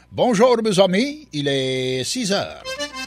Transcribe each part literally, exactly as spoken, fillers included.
Bonjour mes amis, il est six heures.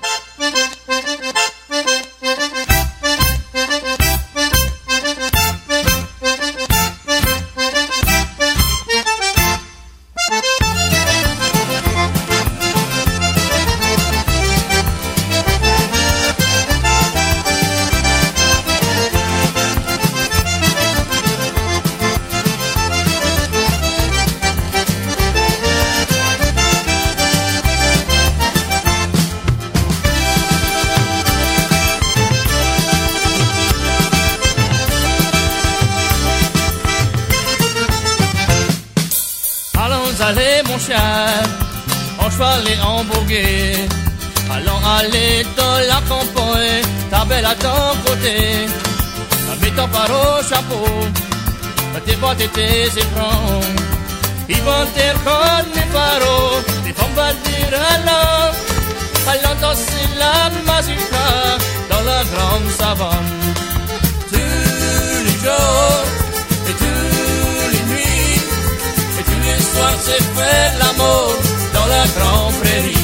En cheval et en bourguet, allons aller dans la campagne, ta belle à ton côté, la mettant par au chapeau, tes bottes et tes éperons, ils vont te reconnaître les pharaons, les femmes vont dire allons, allons danser la mazurka dans la grande savane. Tous les jours et tous les nuits, et tous les soirs c'est faire l'amour dans la grande prairie.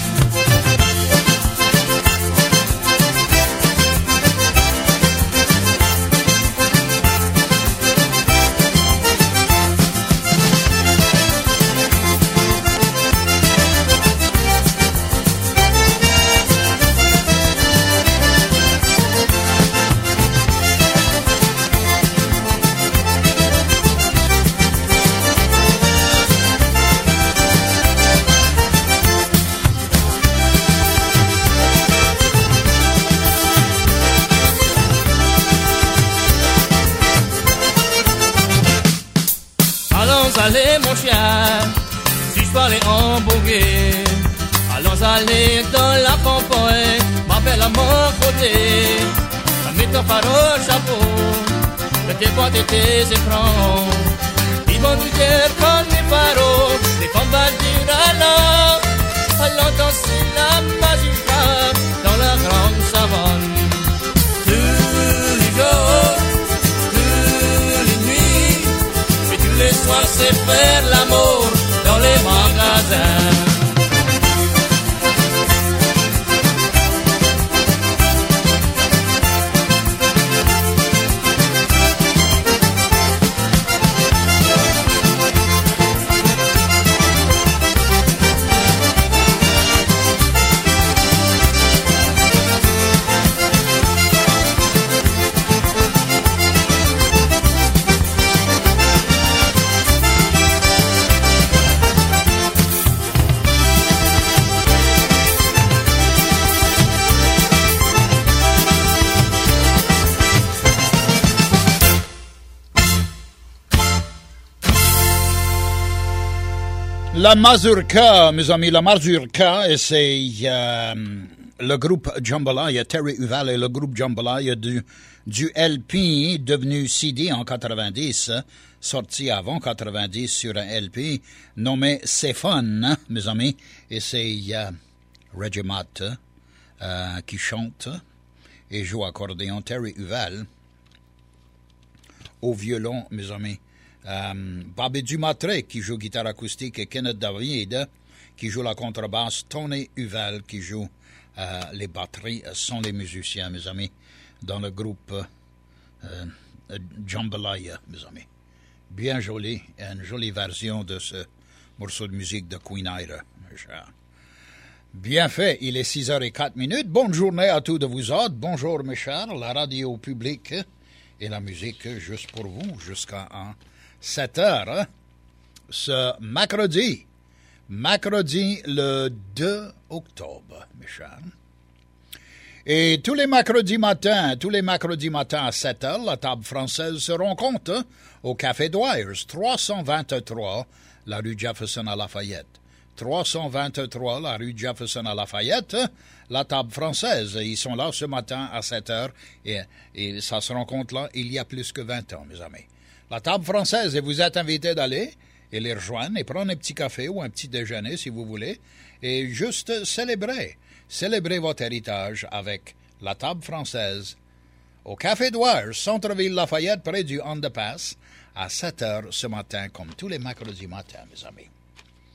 Allez mon chien, si je parlais en bourguet, allons aller dans la campagne, ma belle à mon côté, mets ton phare au chapeau, tes bottes et tes éperons, ils vont nous dire comme les pharaons, les femmes vont dire allons, allons danser la mazurka dans la grande savane. Tous les jours, les soirs c'est faire l'amour dans les magasins. La mazurka, mes amis, la mazurka, et c'est euh, le groupe Jambalaya, Terry Huval et le groupe Jambalaya du, du L P devenu C D en quatre-vingt-dix, sorti avant quatre-vingt-dix sur un L P nommé C'est Fun, hein, mes amis, et c'est euh, Reggie Matt euh, qui chante et joue accordéon, Terry Huval au violon, mes amis. Um, Bobby Dumatré qui joue guitare acoustique et Kenneth David qui joue la contrebasse, Tony Huval qui joue euh, les batteries sont les musiciens, mes amis, dans le groupe euh, Jambalaya, mes amis. Bien joli, une jolie version de ce morceau de musique de Queen Ida. Bien fait, il est six heures quatre minutes. Bonne journée à tous de vous autres. Bonjour mes chers, la radio publique et la musique juste pour vous jusqu'à un sept heures, hein? Ce mercredi, mercredi le deux octobre, mes chers. Et tous les mercredis matins, tous les mercredis matins à sept heures, la table française se rencontre hein, au Café Dwyers, trois cent vingt-trois, la rue Jefferson à Lafayette. trois cent vingt-trois, la rue Jefferson à Lafayette, hein, la table française. Ils sont là ce matin à sept heures et, et ça se rencontre là il y a plus que vingt ans, mes amis. La table française, et vous êtes invités d'aller et les rejoindre et prendre un petit café ou un petit déjeuner si vous voulez et juste célébrer, célébrer votre héritage avec la table française au Café Dwyers, centre-ville Lafayette, près du underpass, à sept heures ce matin, comme tous les mercredis matins, mes amis.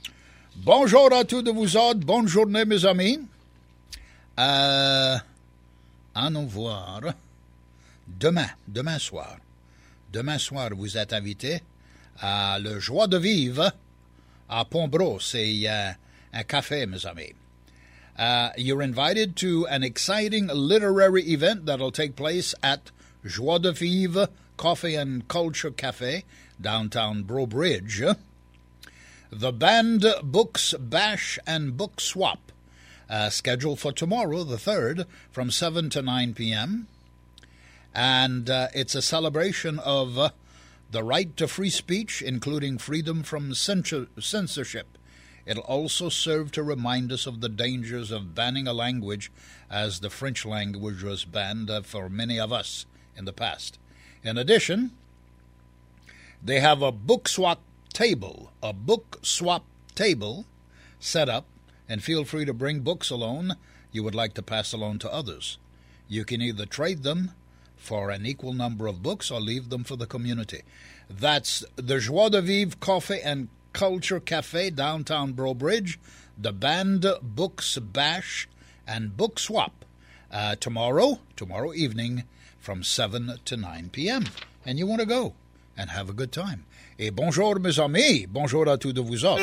Bonjour à tous de vous autres. Bonne journée, mes amis. Euh, à nous voir demain, demain soir. Demain soir, vous êtes invités à le Joie de Vivre à Pombro. C'est uh, un café, mes amis. Uh, you're invited to an exciting literary event that'll take place at Joie de Vivre Coffee and Culture Cafe, downtown Breaux Bridge. The Band Books Bash and Book Swap, uh, scheduled for tomorrow, the third, from seven to nine p.m. And uh, it's a celebration of uh, the right to free speech, including freedom from censor- censorship. It'll also serve to remind us of the dangers of banning a language, as the French language was banned uh, for many of us in the past. In addition, they have a book swap table, a book swap table set up, and feel free to bring books along you would like to pass along to others. You can either trade them for an equal number of books or leave them for the community. That's the Joie de Vivre Coffee and Culture Cafe, downtown Breaux Bridge, the Band Books Bash and Book Swap, uh, tomorrow, tomorrow evening from seven to nine p.m. And you want to go and have a good time. Et bonjour, mes amis. Bonjour à tous de vous autres.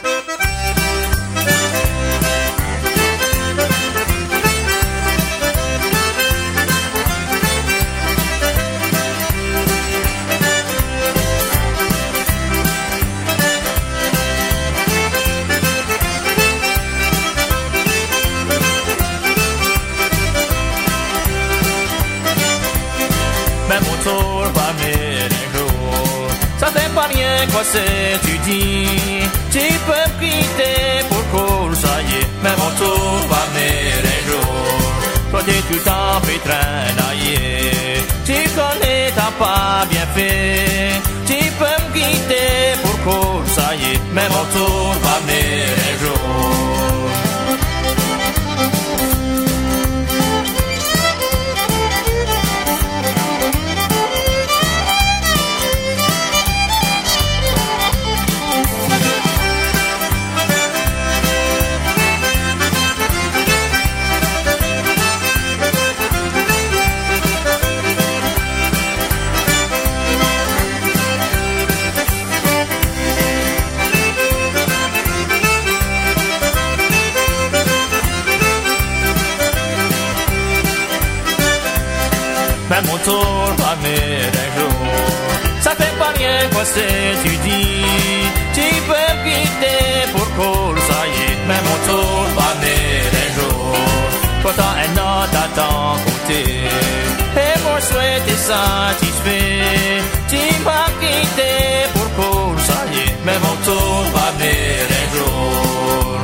Mais mon tour va m'aider. Ça fait pas rien quoi c'est tu dis. Tu peux me quitter pour cool, ça y est. Mais mon tour va venir un jour. Toi t'es tout le temps fait traînailler. Tu connais t'as pas bien fait. Tu peux me quitter pour cool, ça y est. Mais mon tour va venir un jour. Mais mon tour va venir un jour. Ça fait pas rien quoi c'est tu dis. Tu peux me quitter pour cool, ça y est. Mais mon tour va venir un jour. Toi t'as un autre à ton côté. Et moi je souhaite être satisfait. Tu m'as quitté pour cool, ça y est. Mais mon tour va venir un jour.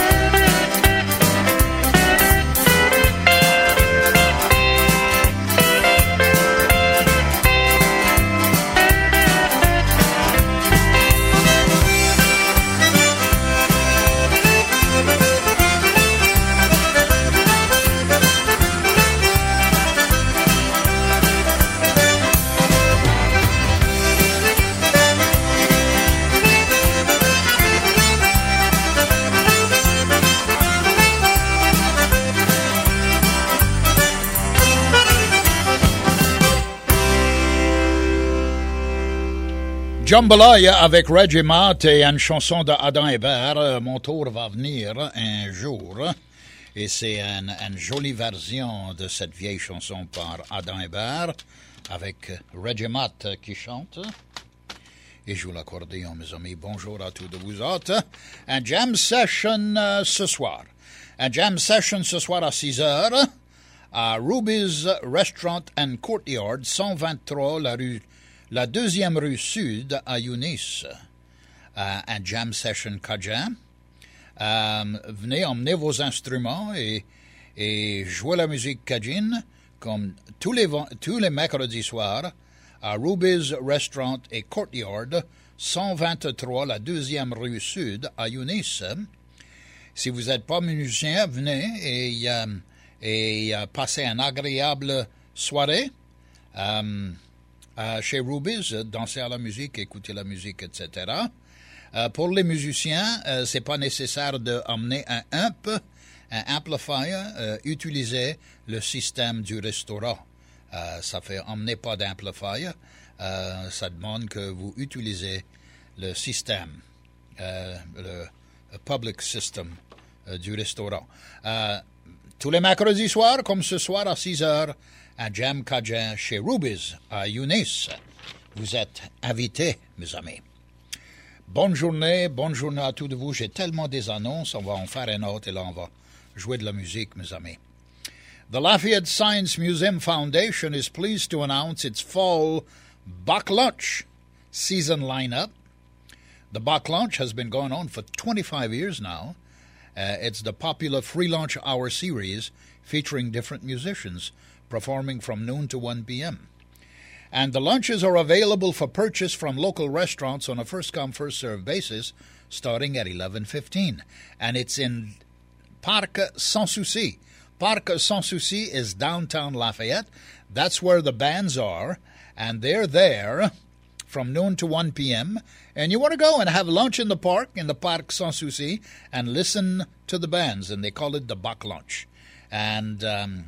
Jambalaya avec Reggie Matt et une chanson de Adam Hébert, Mon tour va venir un jour. Et c'est une, une jolie version de cette vieille chanson par Adam Hébert avec Reggie Matt qui chante. Et joue l'accordéon, mes amis. Bonjour à tous de vous autres. Un jam session euh, ce soir. Un jam session ce soir à six heures à Ruby's Restaurant and Courtyard, cent vingt-trois, la rue La deuxième rue sud à Younis, euh, un jam session Cajun. Euh, venez emmener vos instruments et, et jouer la musique Cajun comme tous les, tous les mercredis soirs à Ruby's Restaurant et Courtyard, cent vingt-trois, la deuxième rue sud à Younis. Si vous n'êtes pas musicien, venez et, euh, et euh, passez une agréable soirée. Euh, Uh, chez Ruby's, danser à la musique, écouter la musique, et cetera. Euh, pour les musiciens, euh, c'est pas nécessaire d'emmener un amp, un amplifier. Euh, utilisez le système du restaurant. Euh, ça fait emmener pas d'amplifier. Euh, ça demande que vous utilisez le système, euh, le, le public system euh, du restaurant. Euh, tous les mercredis soirs, comme ce soir à six heures, à Jam Cajun chez Ruby's à Eunice. Vous êtes invités, mes amis. Bonne journée, bonne journée à tous de vous. J'ai tellement des annonces, on va en faire une autre et là on va jouer de la musique, mes amis. The Lafayette Science Museum Foundation is pleased to announce its fall Bach Lunch season lineup. The Bach Lunch has been going on for twenty-five years now. Uh, it's the popular Free Lunch Hour series featuring different musicians performing from noon to one p.m. And the lunches are available for purchase from local restaurants on a first-come, first-served basis starting at eleven fifteen. And it's in Parc Sans Souci. Parc Sans Souci is downtown Lafayette. That's where the bands are, and they're there from noon to one p.m. And you want to go and have lunch in the park, in the Parc Sans Souci, and listen to the bands, and they call it the Bach Lunch. And um,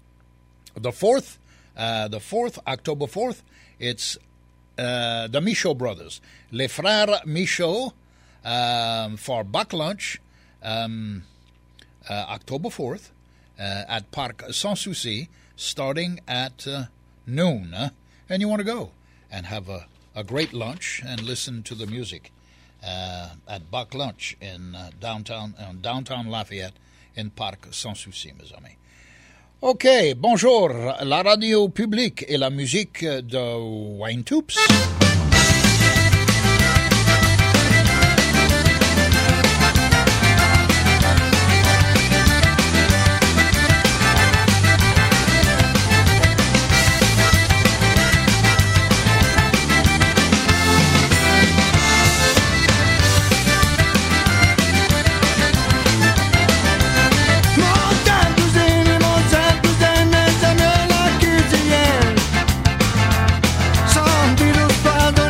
the fourth, uh, the fourth, October fourth, it's uh, the Michaud brothers, Les Frères Michaud, um, for Bach Lunch, um, uh, October fourth, uh, at Parc Sans Souci, starting at uh, noon. Uh, and you want to go and have a, a great lunch and listen to the music uh, at Bach Lunch in uh, downtown, uh, downtown Lafayette, in Parc Sans Souci, mes amis. OK, bonjour, la radio publique et la musique de Wayne Toups. Some Beatles father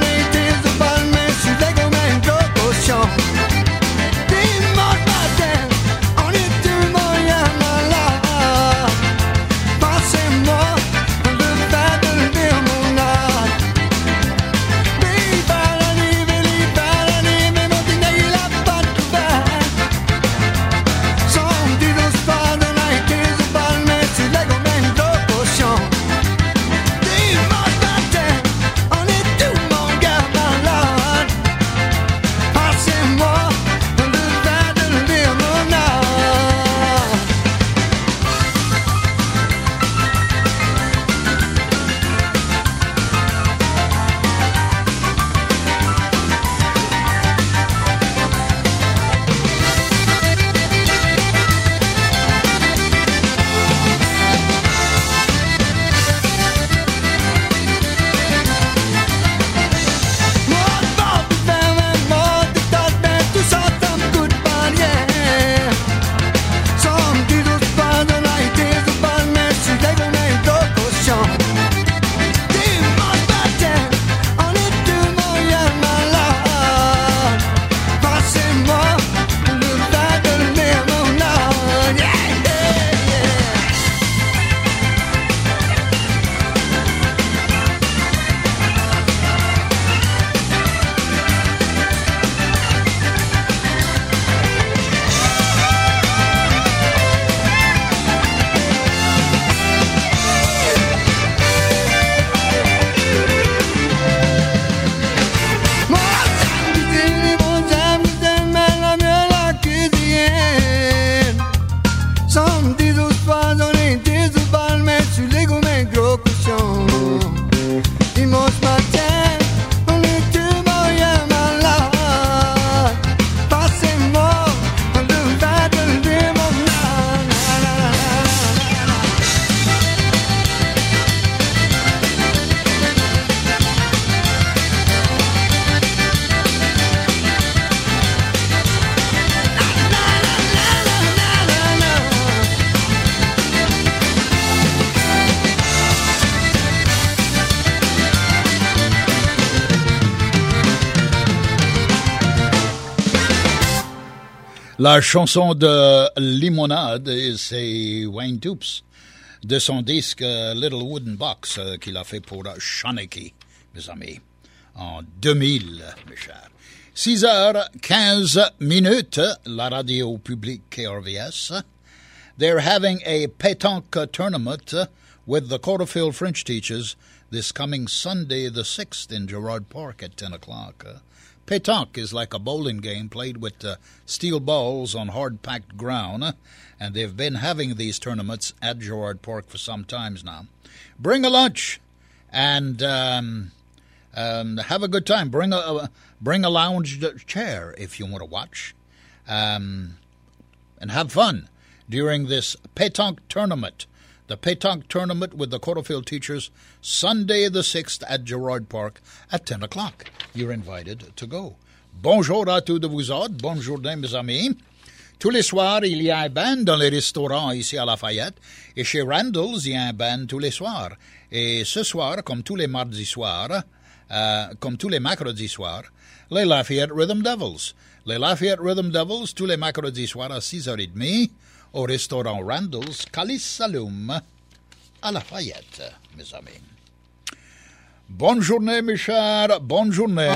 La chanson de Limonade, c'est Wayne Toups, de son disque uh, Little Wooden Box uh, qu'il a fait pour uh, Shawnee, mes amis, en deux mille, mes chers. six heures quinze minutes, la radio publique K R V S. They're having a pétanque tournament with the Coterfield French teachers this coming Sunday the sixth in Gerard Park at ten o'clock. Uh, pétanque is like a bowling game played with uh, steel balls on hard-packed ground, uh, and they've been having these tournaments at Gerard Park for some times now. Bring a lunch and um, um, have a good time. Bring a, a bring a lounge chair if you want to watch, um, and have fun during this pétanque tournament. The pétanque tournament with the Coterfield teachers, Sunday the sixth at Gerard Park at ten o'clock. You're invited to go. Bonjour à tous de vous autres. Bonne journée, mes amis. Tous les soirs, il y a un band dans les restaurants ici à Lafayette. Et chez Randall's, il y a un band tous les soirs. Et ce soir, comme tous les mardis soirs, euh, comme tous les mercredis soirs, les Lafayette Rhythm Devils. Les Lafayette Rhythm Devils, tous les mercredis soirs à six heures trente, au restaurant Randall's, Calice Saloum, à Lafayette, mes amis. Bonne journée, mes chers, bonne journée.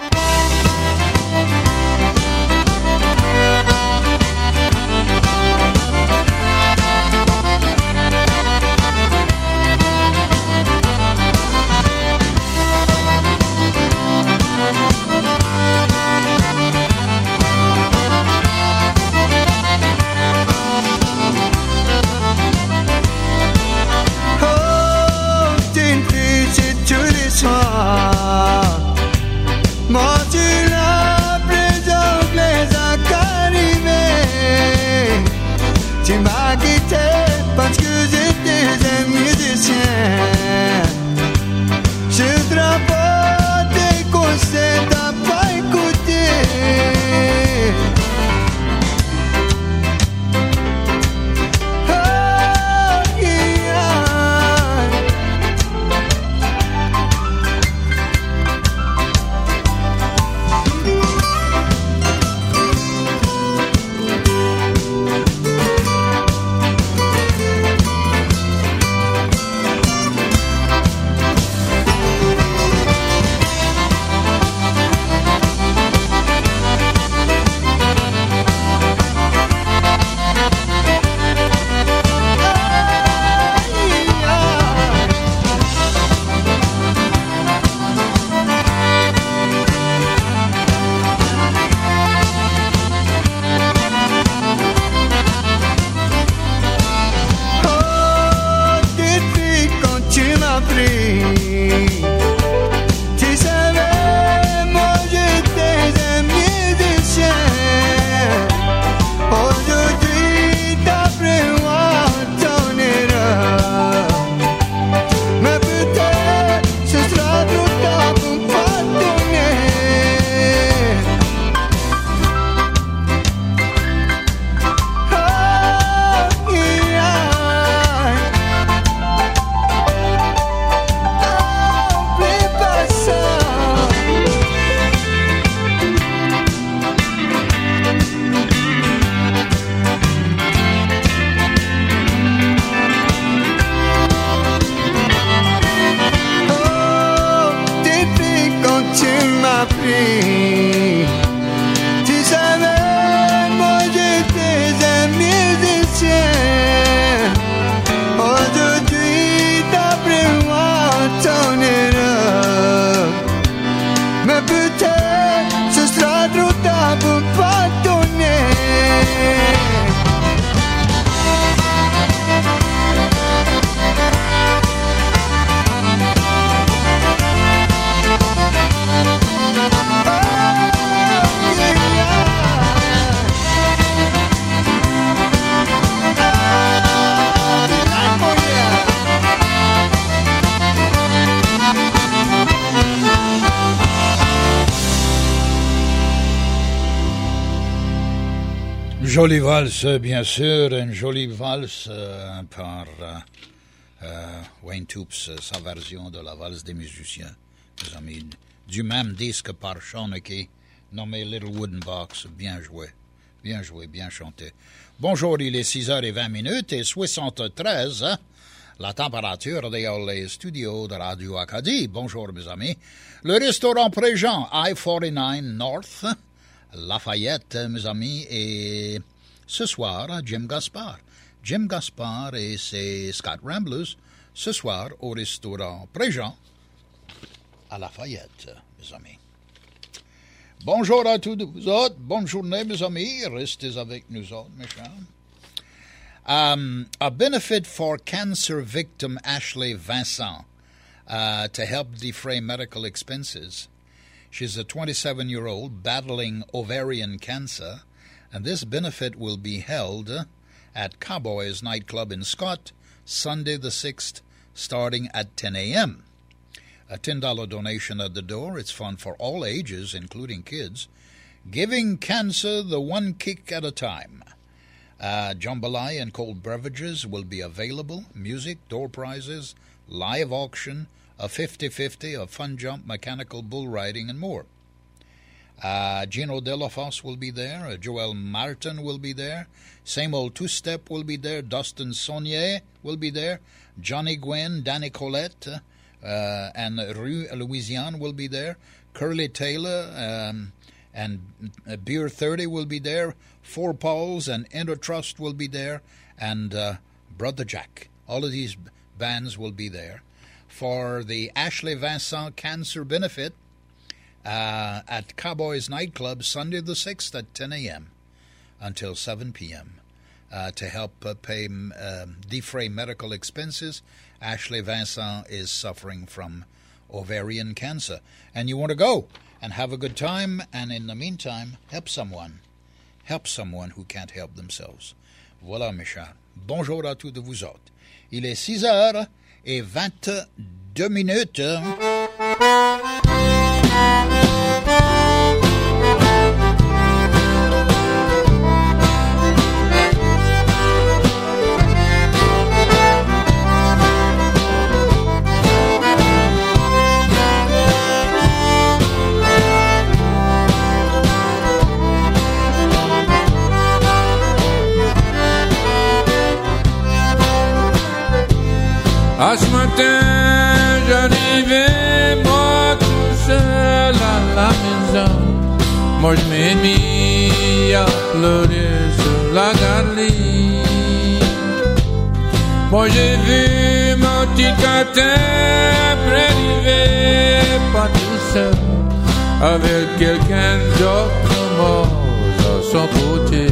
Moi tu l'as pris au plaisir qu'arrivé. Tu m'as quitté parce que j'étais un musicien. Je te rapporte des conseils, t'as pas écouté. Oh, yeah. Jolie valse, bien sûr, une jolie valse euh, par euh, euh, Wayne Toups, sa version de la valse des musiciens, mes amis, du même disque par Shawnee, nommé Little Wooden Box, bien joué. Bien joué, bien chanté. Bonjour, il est six heures vingt minutes et soixante-treize, hein? La température dans les studios de Radio Acadie. Bonjour, mes amis. Le restaurant Préjean, I quarante-neuf North, Lafayette, mes amis, et ce soir, Jim Gaspard. Jim Gaspard et ses Scott Ramblers, ce soir, au restaurant Préjean, à Lafayette, mes amis. Bonjour à tous vous autres. Bonne journée, mes amis. Restez avec nous autres, mes chers. Um, a benefit for cancer victim Ashley Vincent uh, to help defray medical expenses. She's a twenty-seven-year-old battling ovarian cancer, and this benefit will be held at Cowboys Nightclub in Scott, Sunday the sixth, starting at ten a.m. A ten dollars donation at the door. It's fun for all ages, including kids. Giving cancer the one kick at a time. Uh, jambalaya and cold beverages will be available. Music, door prizes, live auction, a fifty-fifty, a fun jump, mechanical bull riding, and more. Uh, Gino Delafos will be there. Uh, Joel Martin will be there. Same old two-step will be there. Dustin Saunier will be there. Johnny Gwynn, Danny Colette, uh, Uh, and Rue Louisiane will be there. Curly Taylor um, and uh, Beer thirty will be there. Four Pauls and Intertrust will be there. And uh, Brother Jack. All of these bands will be there for the Ashley Vincent Cancer Benefit uh, at Cowboys Nightclub Sunday the sixth at ten a.m. until seven p.m. Uh, to help uh, pay uh, defray medical expenses. Ashley Vincent is suffering from ovarian cancer. And you want to go and have a good time, and in the meantime, help someone. Help someone who can't help themselves. Voilà, mes chers. Bonjour à tous de vous autres. Il est six heures vingt-deux minutes. À ce matin, j'arrivais, moi tout seul à la maison. Moi je m'ai mis à pleurer sur la galerie. Moi j'ai vu mon petit catin arriver, pas tout seul, avec quelqu'un d'autre mort à son côté.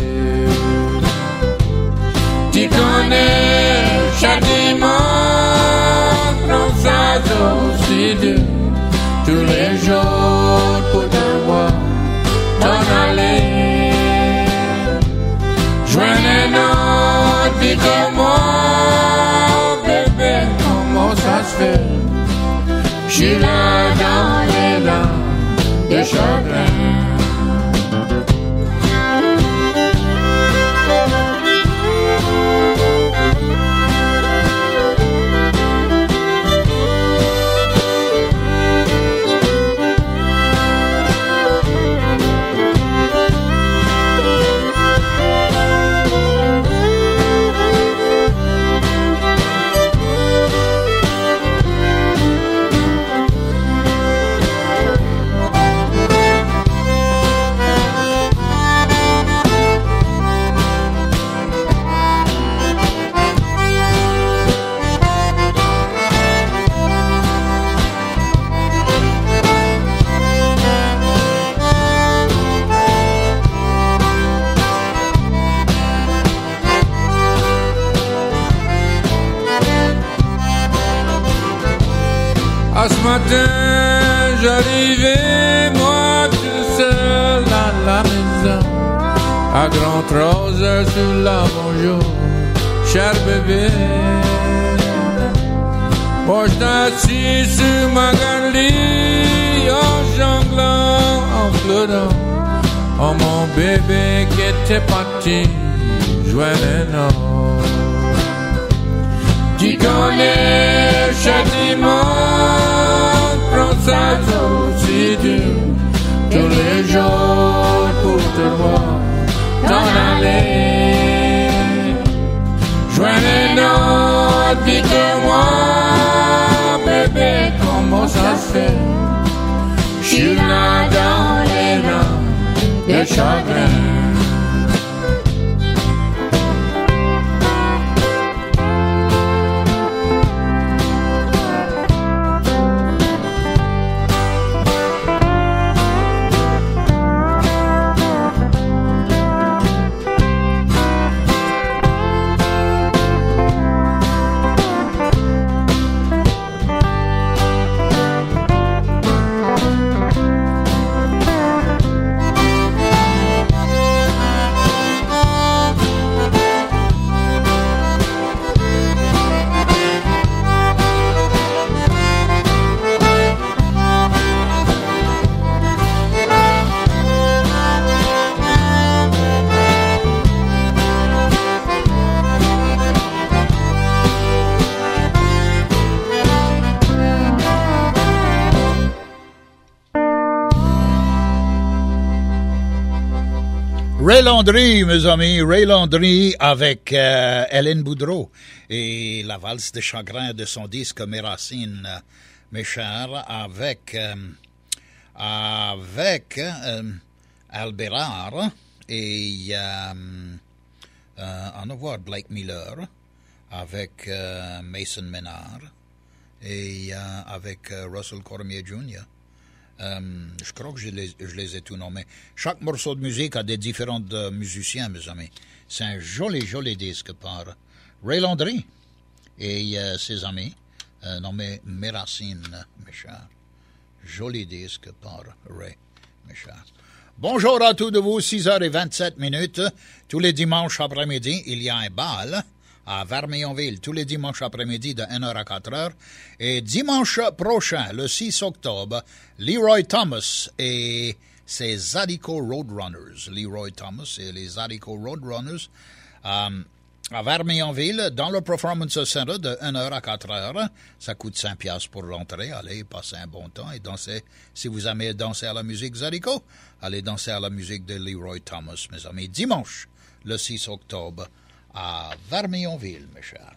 Tu connais chaque dimanche, prends ça aussi dur, tous les jours pour te voir t'en aller. Joignez notre vie comme moi, bébé, comment ça se fait? J'suis là dans les larmes de chagrin. À ce matin, j'arrivais, moi tout seul à la maison, à grand trois heures sur la bonjour, cher bébé. Moi j'étais assis sur ma galerie, en jonglant, en pleurant, oh mon bébé qui était parti, jouait les notes. Tu connais chaque dimanche, prends ça aussi dur, tous les jours pour te voir t'en dites-moi, bébé, comment ça se fait? Je suis là dans les rangs de chagrin. Ray Landry, mes amis, Ray Landry avec euh, Hélène Boudreau et la valse de chagrin de son disque Mes Racines, mes chers, avec, euh, avec euh, Albérard et euh, euh, en avoir Blake Miller, avec euh, Mason Ménard et euh, avec euh, Russell Cormier junior Um, je crois que je les, je les ai tous nommés. Chaque morceau de musique a des différents uh, musiciens, mes amis. C'est un joli, joli disque par Ray Landry et uh, ses amis, uh, nommé Mes Racines, mes chers. Joli disque par Ray, mes chers. Bonjour à tous de vous, six heures vingt-sept minutes. Tous les dimanches après-midi, il y a un bal à Vermillonville, tous les dimanches après-midi de une heure à quatre heures. Et dimanche prochain, le six octobre, Leroy Thomas et ses Zydeco Roadrunners. Leroy Thomas et les Zydeco Roadrunners um, à Vermillonville, dans le Performance Center de une heure à quatre heures. Ça coûte cinq piastres pour l'entrée. Allez, passer un bon temps et danser. Si vous aimez danser à la musique Zydeco, allez danser à la musique de Leroy Thomas, mes amis. Dimanche, le six octobre, à Vermillonville, mes chers.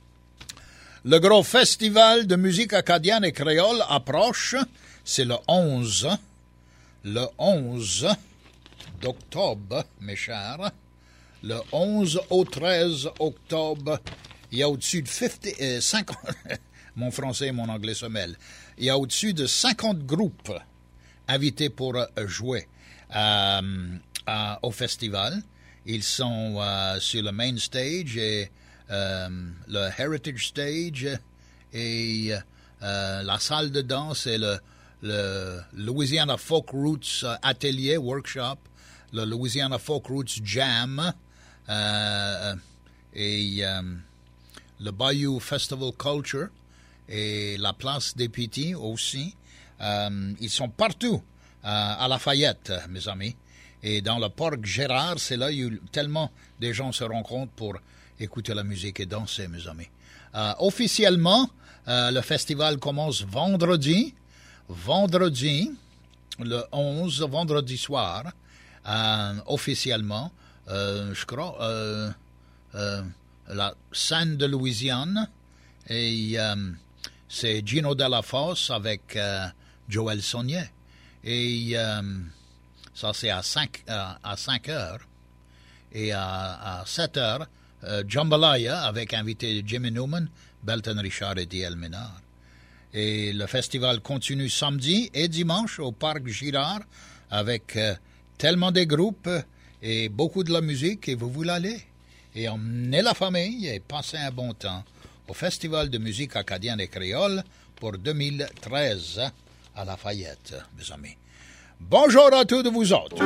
Le gros festival de musique acadienne et créole approche. C'est le onze, le onze d'octobre, mes chers. Le onze au treize octobre, il y a au-dessus de cinquante, euh, cinquante mon français et mon anglais se mêlent. Il y a au-dessus de cinquante groupes invités pour jouer euh, euh, au festival. Ils sont euh, sur le main stage et euh, le heritage stage et euh, la salle de danse et le, le Louisiana Folk Roots Atelier Workshop, le Louisiana Folk Roots Jam euh, et euh, le Bayou Festival Culture et la place des Petits aussi. Euh, ils sont partout euh, à Lafayette, mes amis. Et dans le parc Gérard, c'est là où tellement de gens se rencontrent pour écouter la musique et danser, mes amis. Euh, officiellement, euh, le festival commence vendredi, vendredi, le onze, vendredi soir, euh, officiellement, euh, je crois, euh, euh, la scène de Louisiane, et euh, c'est Gino Della Fosse avec euh, Joël Saunier. Et euh, ça, c'est à cinq, à, à cinq heures. Et à, à sept heures, euh, Jambalaya avec invité Jimmy Newman, Belton Richard et D L Ménard. Et le festival continue samedi et dimanche au Parc Girard avec euh, tellement de groupes et beaucoup de la musique et vous voulez aller. Et emmenez la famille et passez un bon temps au Festival de musique acadienne et créole pour deux mille treize à Lafayette, mes amis. Bonjour à tous de vous autres.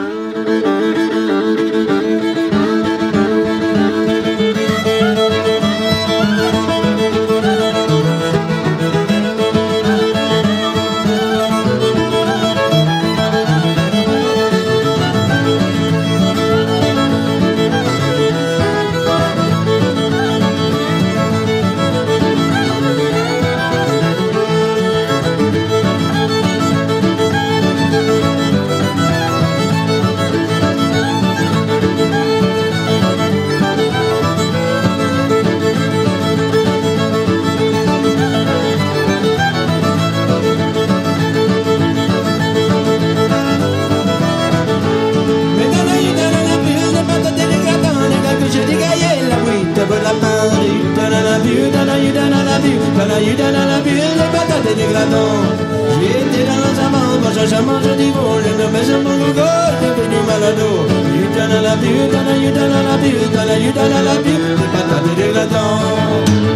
la Paris, you done I love you, done you done I love you, done you done I love you, les patates et l'éclatant. J'ai été dans le savant, pas cherchant, je dis bon, je ne mets sur mon Google, j'ai fait du malado. You done I love you, done you done I love you, done you done I love you, les patates et l'éclatant.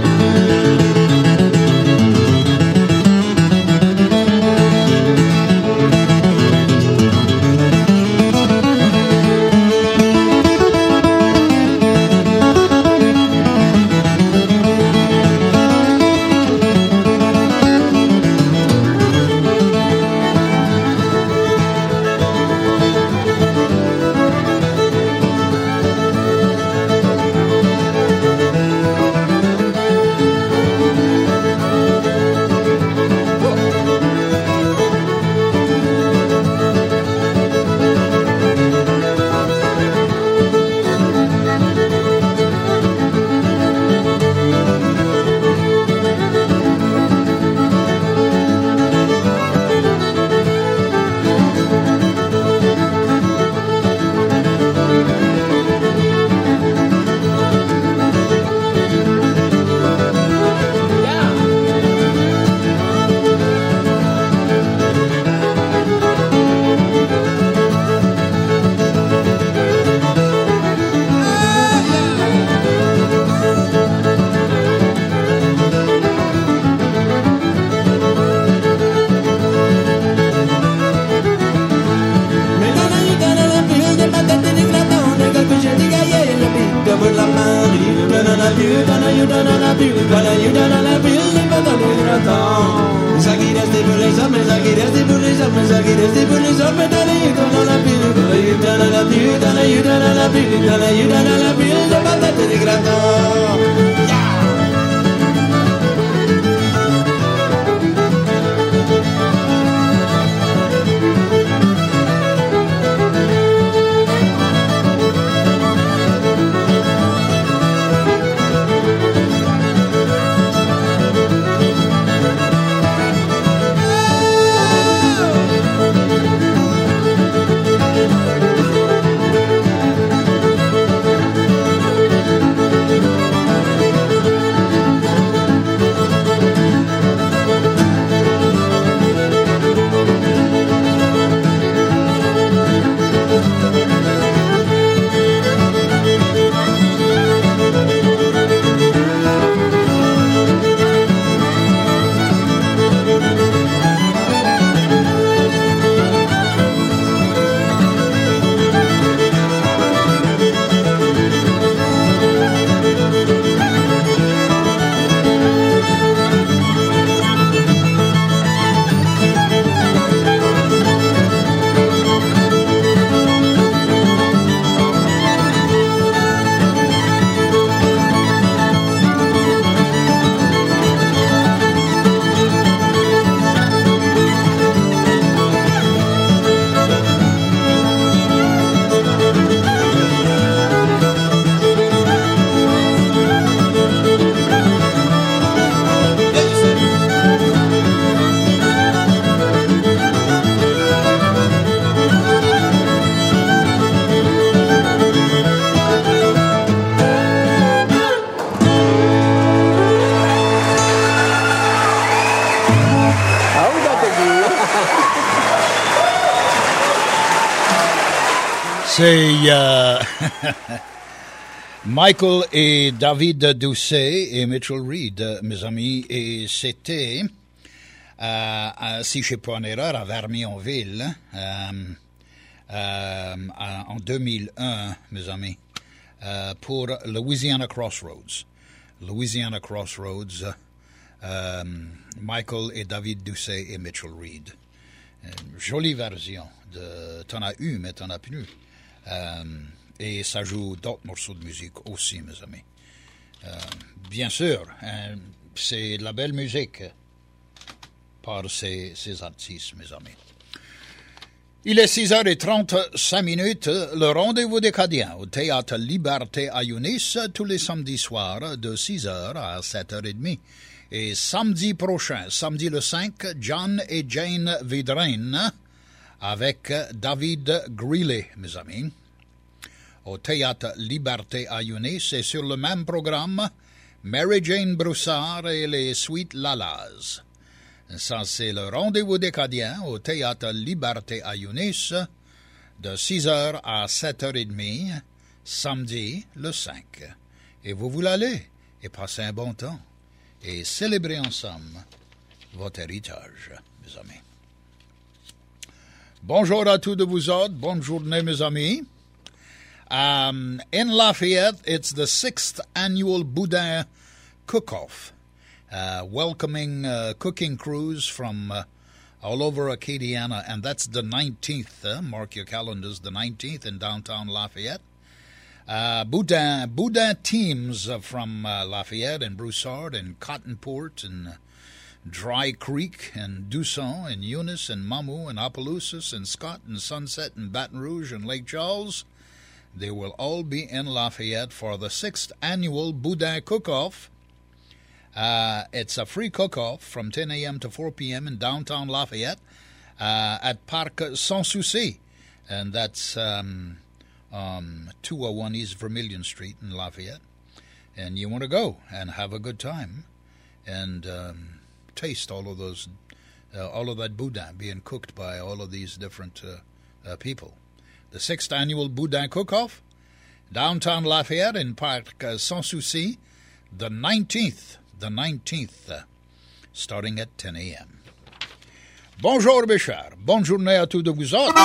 C'est euh, Michael et David Doucet et Mitchell Reed, mes amis, et c'était, euh, si je ne fais pas une erreur, à Vermionville, euh, euh, en deux mille un, mes amis, euh, pour Louisiana Crossroads. Louisiana Crossroads, euh, Michael et David Doucet et Mitchell Reed. Une jolie version de T'en as eu, mais t'en as plus. Euh, et ça joue d'autres morceaux de musique aussi, mes amis. Euh, bien sûr, hein, c'est de la belle musique par ces, ces artistes, mes amis. Il est six heures trente-cinq minutes, le rendez-vous des Cadiens au Théâtre Liberté à Yunis tous les samedis soirs de six heures à sept heures trente. Et samedi prochain, samedi le cinq, John et Jane Vidrine avec David Greeley, mes amis. au Théâtre Liberté à Yunis. Et sur le même programme, Mary Jane Broussard et les Sweet Lalas. Ça, c'est le rendez-vous décadien au Théâtre Liberté à Yunis de six heures à sept heures trente, samedi le cinq. Et vous voulez aller et passer un bon temps et célébrer ensemble votre héritage, mes amis. Bonjour à tous de vous autres. Bonne journée, mes amis. Um, in Lafayette, it's the sixth annual Boudin Cook-Off, uh, welcoming uh, cooking crews from uh, all over Acadiana, and that's the nineteenth. Uh, mark your calendars, the nineteenth in downtown Lafayette. Uh, Boudin, Boudin teams uh, from uh, Lafayette and Broussard and Cottonport and uh, Dry Creek and Dusson and Eunice and Mamou and Opelousas and Scott and Sunset and Baton Rouge and Lake Charles. They will all be in Lafayette for the sixth annual Boudin Cook-Off. Uh, it's a free cook-off from ten a.m. to four p.m. in downtown Lafayette uh, at Parc Sans Souci. And that's um, um, two oh one East Vermilion Street in Lafayette. And you want to go and have a good time and um, taste all of those, uh, all of that boudin being cooked by all of these different uh, uh, people. The sixth annual Boudin Cook-Off, downtown Lafayette in Parc uh, Sans Souci, the nineteenth, the nineteenth, uh, starting at ten a.m. Bonjour, mes chers. Bonne journée à tous de vous autres.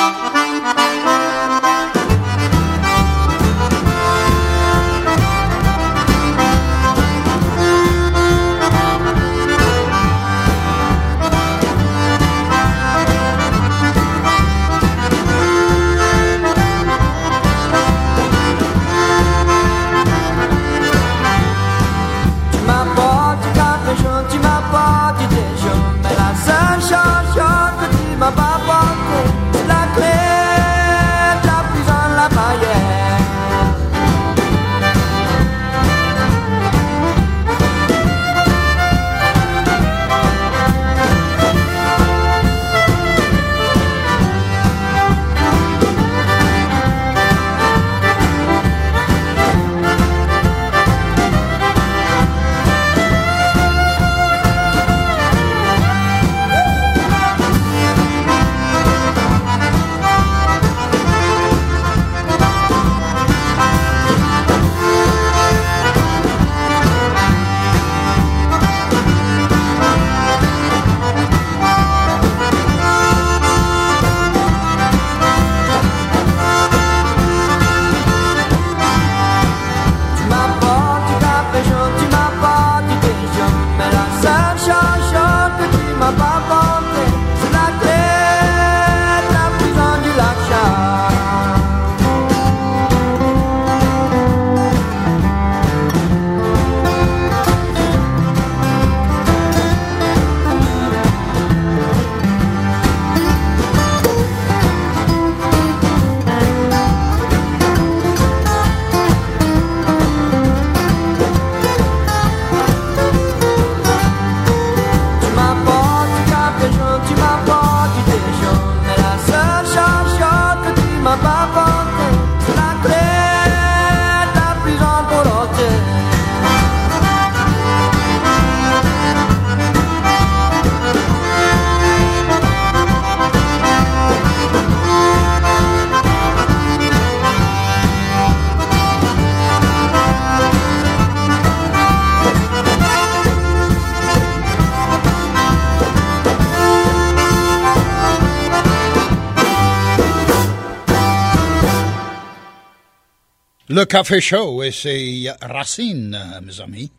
Le Café Show et ses racines, mes amis.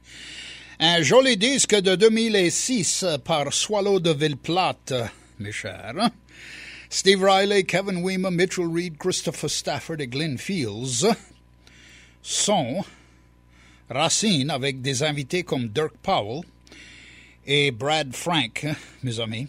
Un joli disque de deux mille six par Swallow de Ville-Plate, mes chers. Steve Riley, Kevin Weemer, Mitchell Reed, Christopher Stafford et Glenn Fields. Son, racines avec des invités comme Dirk Powell et Brad Frank, mes amis.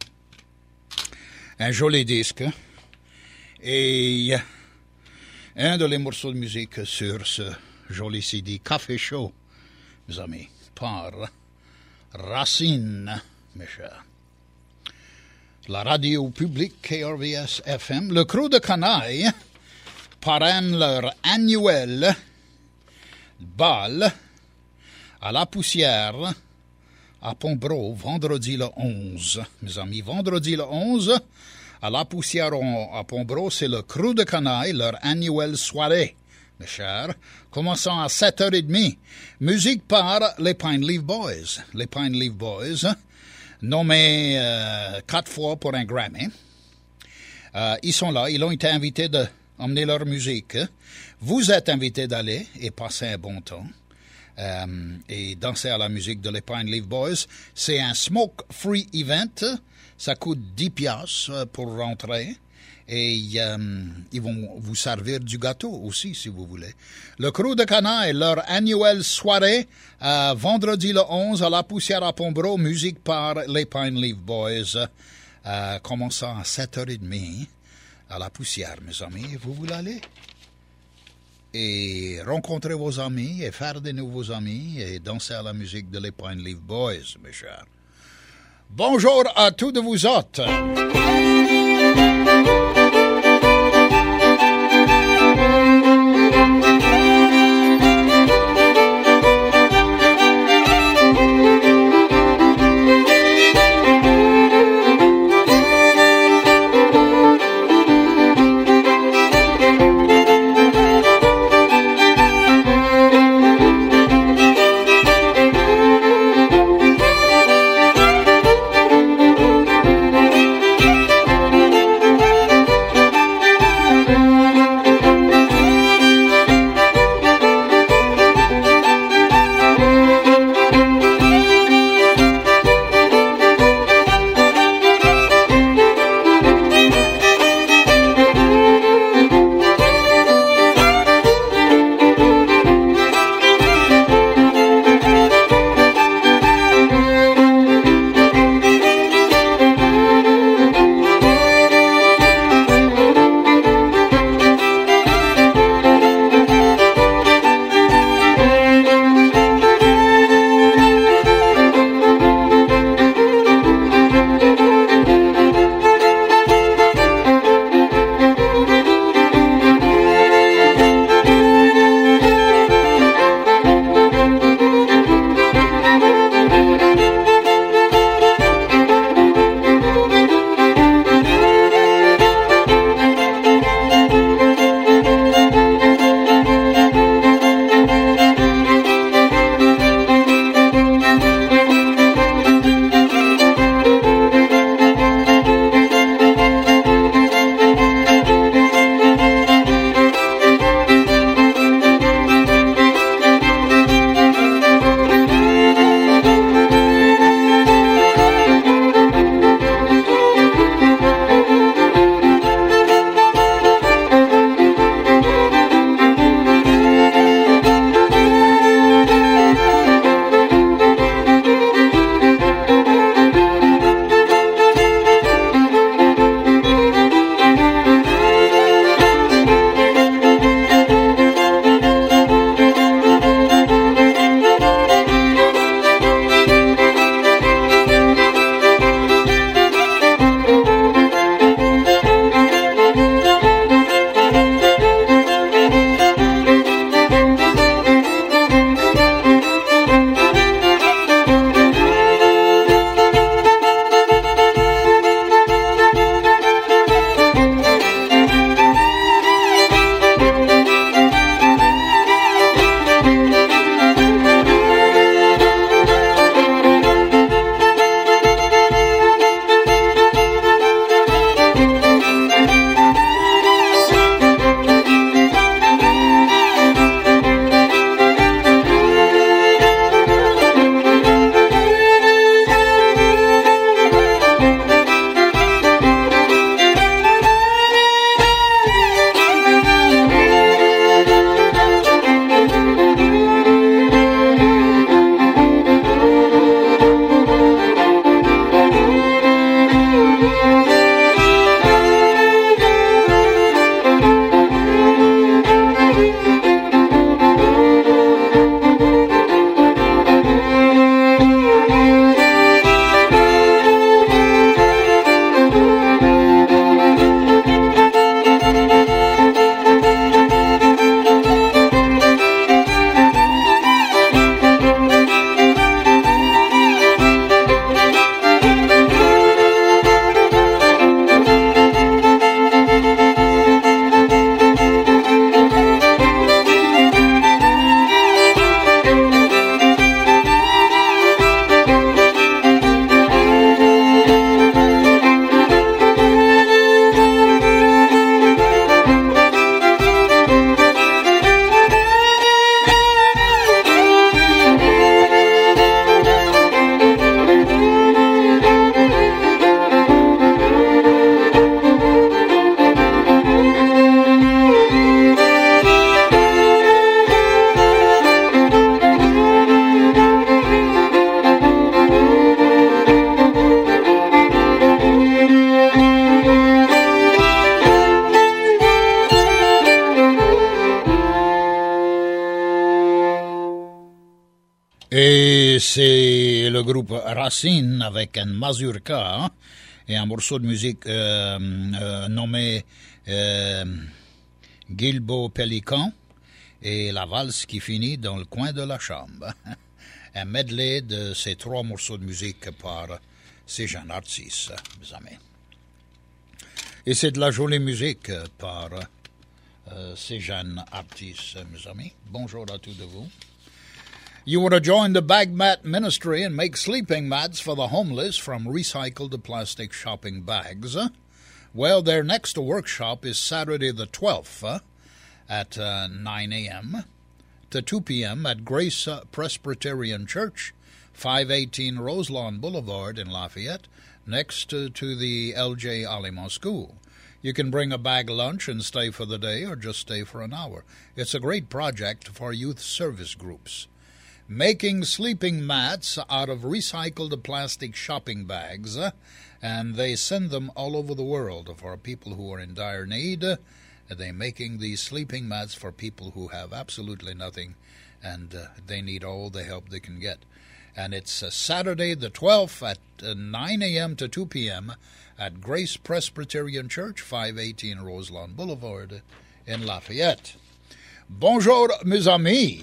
Un joli disque. Et un de les morceaux de musique sur ce joli C D Café Show, mes amis, par Racine, mes chers. La radio publique K R V S F M, le crew de Canaille, parrainent leur annuel bal à la Poussière à Pombro, vendredi le onze. Mes amis, vendredi le onze, à la Poussière à Pombro, c'est le Crew de Canaille, leur annuelle soirée, mes chers, commençant à sept heures trente. Musique par les Pine Leaf Boys. Les Pine Leaf Boys, nommés euh, quatre fois pour un Grammy. Euh, ils sont là, ils ont été invités d'emmener leur musique. Vous êtes invités d'aller et passer un bon temps. Euh, et danser à la musique de les Pine Leaf Boys. C'est un smoke-free event. Ça coûte dix piastres pour rentrer. Et euh, ils vont vous servir du gâteau aussi, si vous voulez. Le Crew de Canaille, leur annuelle soirée, euh, vendredi le onze à la Poussière à Pombro, musique par les Pine Leaf Boys, euh, commençant à sept heures trente à la Poussière, mes amis. Vous voulez aller? Et rencontrer vos amis, et faire de nouveaux amis, et danser à la musique de les Pine Leaf Boys, mes chers. Bonjour à tous de vous autres. Et c'est le groupe Racine avec un mazurka hein, et un morceau de musique euh, euh, nommé euh, Gilbo Pélican et la valse qui finit dans le coin de la chambre. Un medley de ces trois morceaux de musique par ces jeunes artistes, mes amis. Et c'est de la jolie musique par euh, ces jeunes artistes, mes amis. Bonjour à tous de vous. You want to join the Bag Mat Ministry and make sleeping mats for the homeless from recycled plastic shopping bags? Well, their next workshop is Saturday the twelfth uh, at uh, nine a.m. to two p.m. at Grace Presbyterian Church, five eighteen Roselawn Boulevard in Lafayette, next to, to the L J Alima School. You can bring a bag lunch and stay for the day or just stay for an hour. It's a great project for youth service groups. Making sleeping mats out of recycled plastic shopping bags, uh, and they send them all over the world for people who are in dire need. Uh, they're making these sleeping mats for people who have absolutely nothing, and uh, they need all the help they can get. And it's uh, Saturday the twelfth at uh, nine a.m. to two p.m. at Grace Presbyterian Church, five eighteen Roselawn Boulevard in Lafayette. Bonjour, mes amis.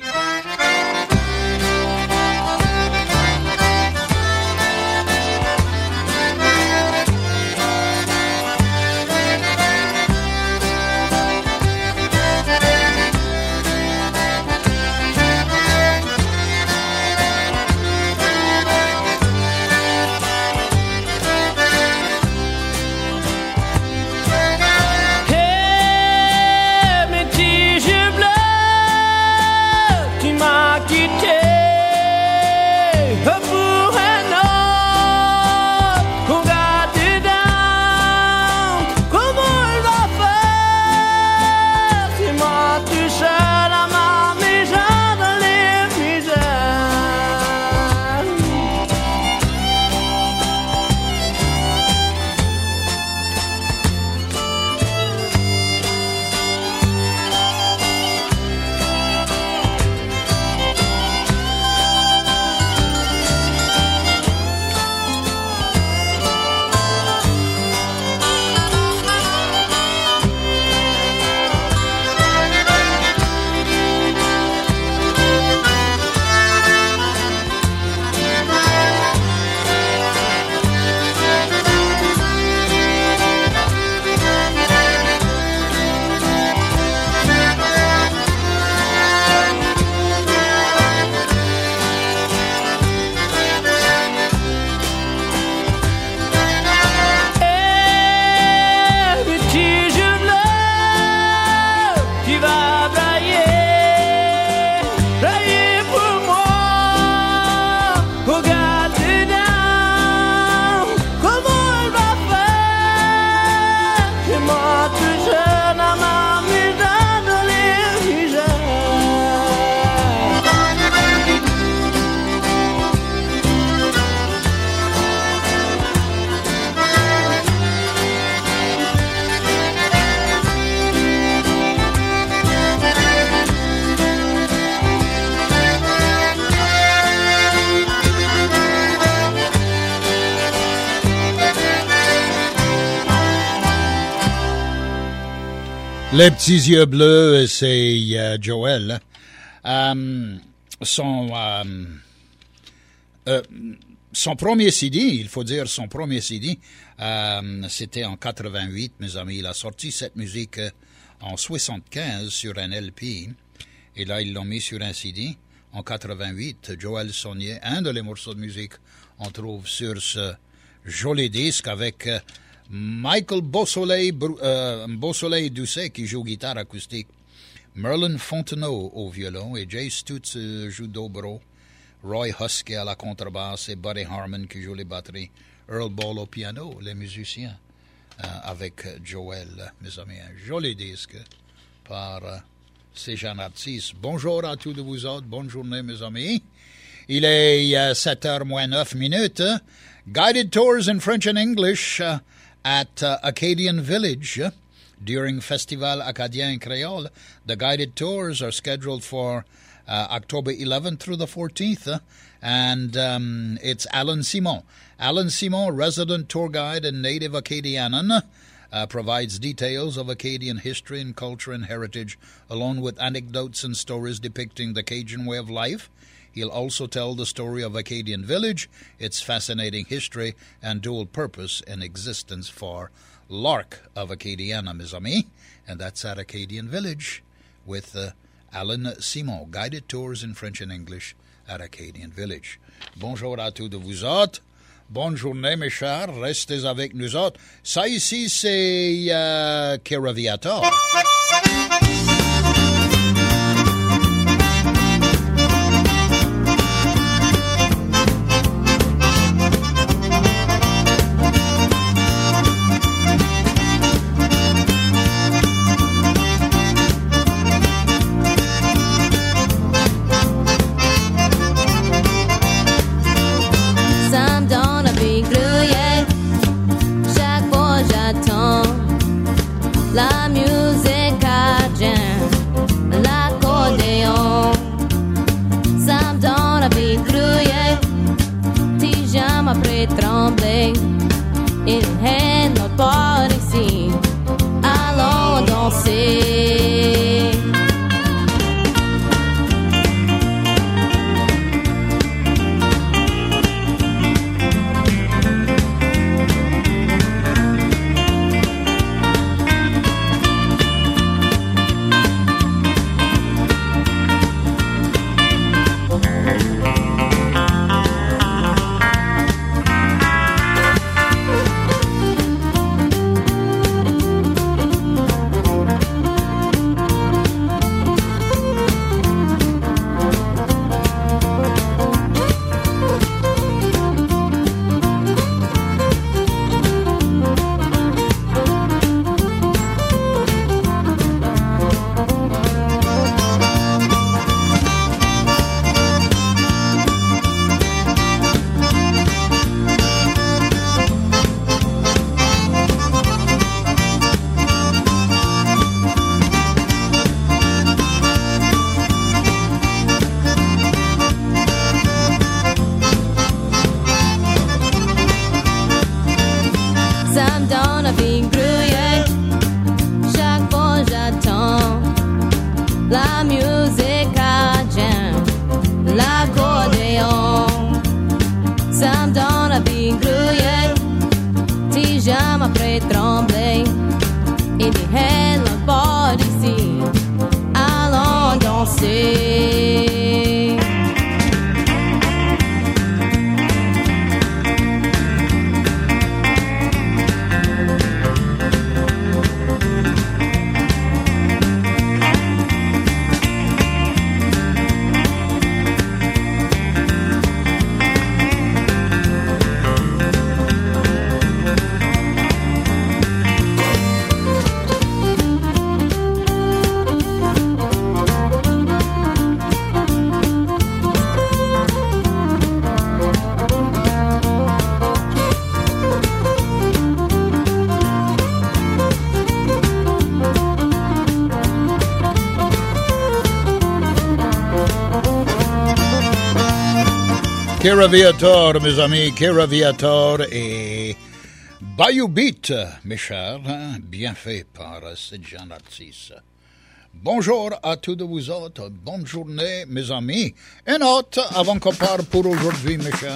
Les petits yeux bleus, c'est euh, Joël. Euh, son, euh, euh, son premier C D, il faut dire son premier C D, euh, c'était en quatre-vingt-huit, mes amis. Il a sorti cette musique en soixante-quinze sur un L P. Et là, ils l'ont mis sur un C D en quatre-vingt-huit. Joël Saunier, un de les morceaux de musique, on trouve sur ce joli disque avec euh, Michael Beausoleil, euh, Beausoleil Doucet qui joue guitare acoustique, Merlin Fontenot au violon et Jay Stutz euh, joue dobro, Roy Husky à la contrebasse et Buddy Harmon qui joue les batteries, Earl Ball au piano, les musiciens, euh, avec Joel, mes amis. Un joli disque par euh, ces jeunes artistes. Bonjour à tous de vous autres, bonne journée mes amis. Il est euh, sept heures moins neuf minutes. Guided tours in French and English uh, at uh, Acadian Village uh, during Festival Acadien Creole. The guided tours are scheduled for uh, October eleventh through the fourteenth. Uh, and um, it's Alan Simon. Alan Simon, resident tour guide and native Acadianan, uh, provides details of Acadian history and culture and heritage, along with anecdotes and stories depicting the Cajun way of life. He'll also tell the story of Acadian Village, its fascinating history and dual purpose and existence for L'Arc of Acadiana, mes amis. And that's at Acadian Village with uh, Alan Simon. Guided tours in French and English at Acadian Village. Bonjour à tous de vous autres. Bonne journée, mes chers. Restez avec nous autres. Ça ici, c'est euh, Keraviator. La musique jam, l'accordéon, ça me donne envie de grouiller, si j'aime après trembler, il est notre bord ici, allons danser. Keraviator, mes amis, Keraviator et Bayou Beat, mes chers, hein, bien fait par ce jeune artiste. Bonjour à tous de vous autres, bonne journée, mes amis. Et note, avant qu'on parte pour aujourd'hui, mes chers.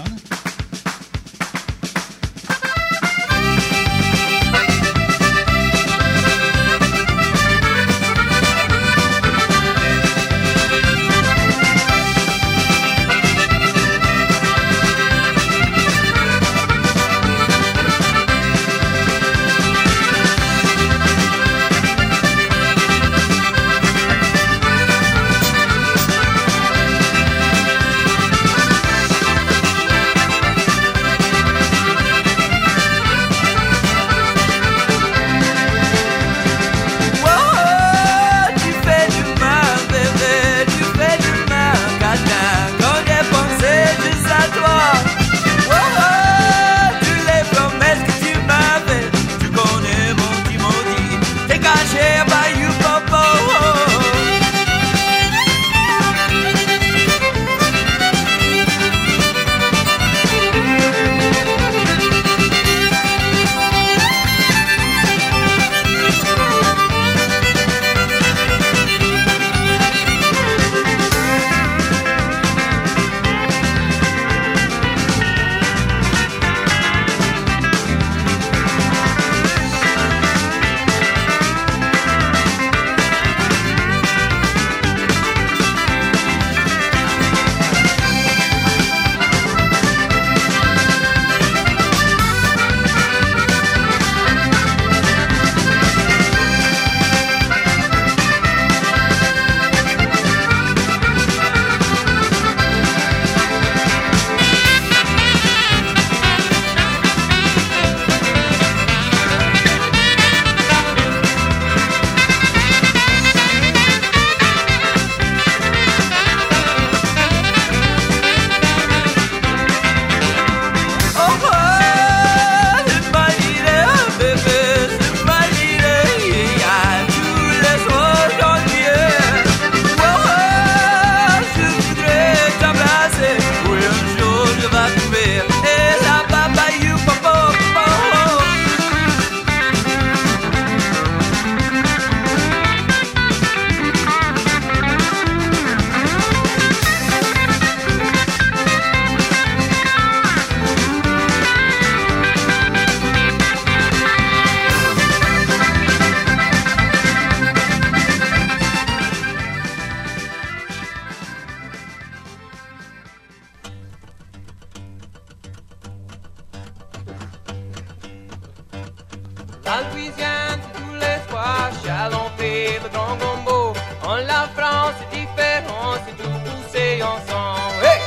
La Louisiane, c'est tous les soirs, Chalon fait le grand gombo. En la France, c'est différent, c'est tout poussé ensemble. Hey!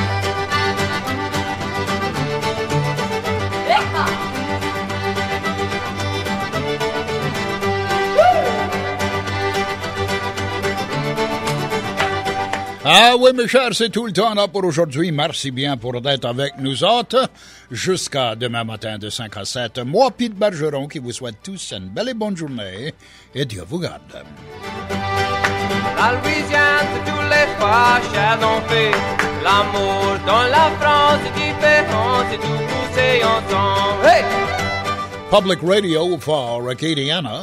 Ah oui, mes chers, c'est tout le temps là pour aujourd'hui. Merci bien pour d'être avec nous autres. Jusqu'à demain matin de cinq à sept. Moi, Pete Bergeron, qui vous souhaite tous une belle et bonne journée. Et Dieu vous garde. La Louisiane, c'est tous les fois, Chalon fait l'amour. Dans la France, c'est différent, c'est tout poussé ensemble. Hey! Public Radio for Acadiana.